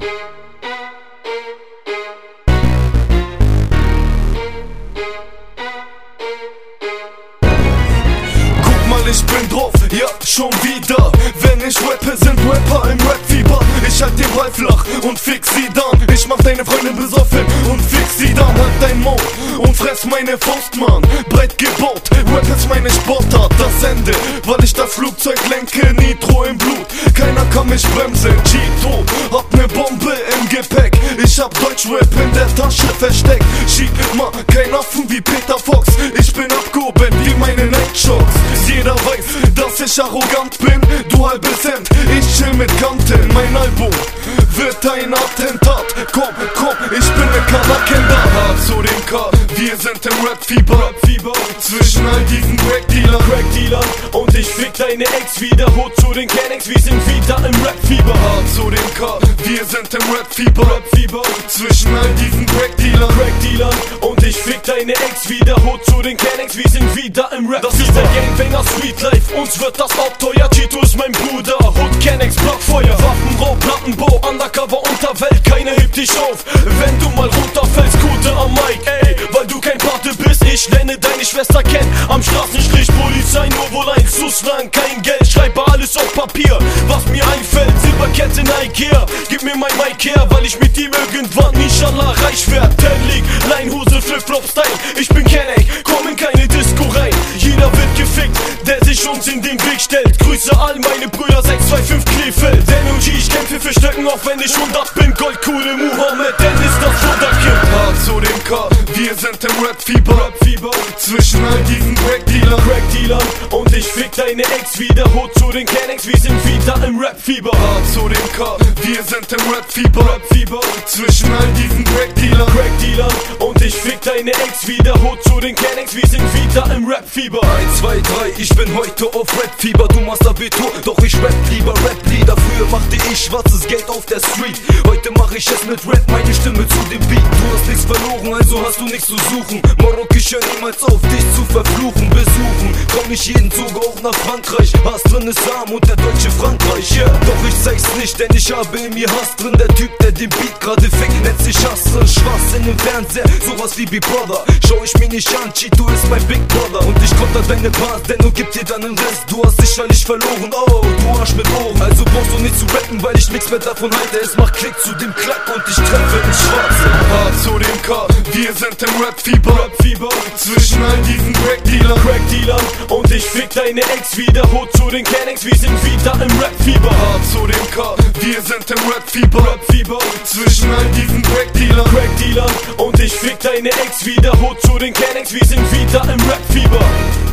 Ich bin drauf, ja, schon wieder. Wenn ich rappe, sind Rapper im Rap-Fieber. Ich halt den Ball flach und fix sie dann. Ich mach deine Freundin besoffen und fix sie dann. Halt dein Maul und fress meine Faust, Mann. Breit gebaut, Rap ist meine Sportart. Das Ende, weil ich das Flugzeug lenke. Nitro im Blut, keiner kann mich bremsen. Cheeto, hab ne Bombe im Gepäck. Ich hab Deutschrap in der Tasche versteckt. Schieb mal kein Affen wie Peter Fox. Ich bin abgehoben wie meine Nightshocks. Jeder weiß, dass ich arrogant bin, du halbes Hemd, ich chill mit Kanten. Mein Album wird ein Attentat. Komm, ich bin ne Kanakenda. H zu dem K, wir sind im Rap-Fieber. Zwischen all diesen Crack-Dealern und ich fick deine Ex wieder. Hut zu den Kennex, wir sind wieder im Rap-Fieber. H zu dem K, wir sind im Rap-Fieber. Zwischen all diesen Crack-Dealern und ich fick deine Ex wieder. Hut zu den Kennex, wir sind wieder im Rap-Fieber. Das ist der Gangbanger Street Life, uns wird das Ort teuer. Cheeto ist mein Bruder, Hood Kennex, Blockfeuer. Waffenraub, Plattenbau, Undercover, Unterwelt, keiner hebt dich auf, wenn du mal runterfällst. Gute am Mic, ey, weil du kein Pate bist. Ich lerne deine Schwester kennen, am Straßenstrich Polizei, nur wohl eins zu slang. Kein Geld, schreibe alles auf Papier, was mir einfällt. Silberkette Ikea, gib mir mein Mic her, weil ich mit ihm irgendwann inshallah reich werd. Ten-League, Leinhose, Flip-Flop-Style, ich bin Kennex, komm in keine Disco rein. Jeder wird gefickt, der sich uns in den Weg stellt. Grüße all meine Brüder, 625 Krefeld. NOG, ich kämpfe für Stöcken, auch wenn ich 100 bin. Goldkuhle Muhammad, denn ist das Wunderkind. H zu dem K, wir sind im Rap-Fieber. Zwischen all diesen Crack-Dealern und ich fick deine Ex wieder. Hut zu den Kennex, wir sind wieder im Rap-Fieber. H zu dem K, wir sind im Rap-Fieber. Zwischen all diesen Crack-Dealern und ich fick deine Ex wieder. Hut zu den Kennex, wir sind wieder im Rap-Fieber. 1, 2, 3, ich bin heute auf Rap-Fieber. Du machst Abitur, doch ich rap lieber Rap-Lieder. Früher machte ich schwarzes Geld auf der Street. Heute mach ich es mit Rap, meine Stimme zu dem Beat. Du hast nichts verloren, also hast du nichts zu suchen. Marokko, ich hör niemals auf, dich zu verfluchen. Besuchen, komm ich jeden Zug auch nach Frankreich. Hass drin ist arm und der deutsche Frankreich, yeah. Doch ich zeig's nicht, denn ich habe in mir Hass drin. Der Typ, der den Beat gerade fickt, nennt sich Hass drin. Schwachsinn im Fernseher, sowas wie Big Brother. Schau ich mir nicht an, Cheeto ist mein Big Brother. Und ich konter deine Bars, denn du gib dir dann den Rest. Du hast sicherlich verloren, oh, du Arsch mit Ohren. Also brauchst du nicht zu rappen, weil ich nichts mehr davon halte. Es macht Klick zu dem Klack und ich treffe ins Schwarze. H zu dem K, wir sind im Rap-Fieber. Zwischen all diesen Crack-Dealern und ich fick deine Ex wieder. Hut zu den Kennex, wir sind wieder im Rap-Fieber. H zu dem K, wir sind im Rap-Fieber. Zwischen all diesen Crack-Dealern und ich fick deine Ex wieder. Hut zu den Kennex, wir sind wieder im Rap-Fieber.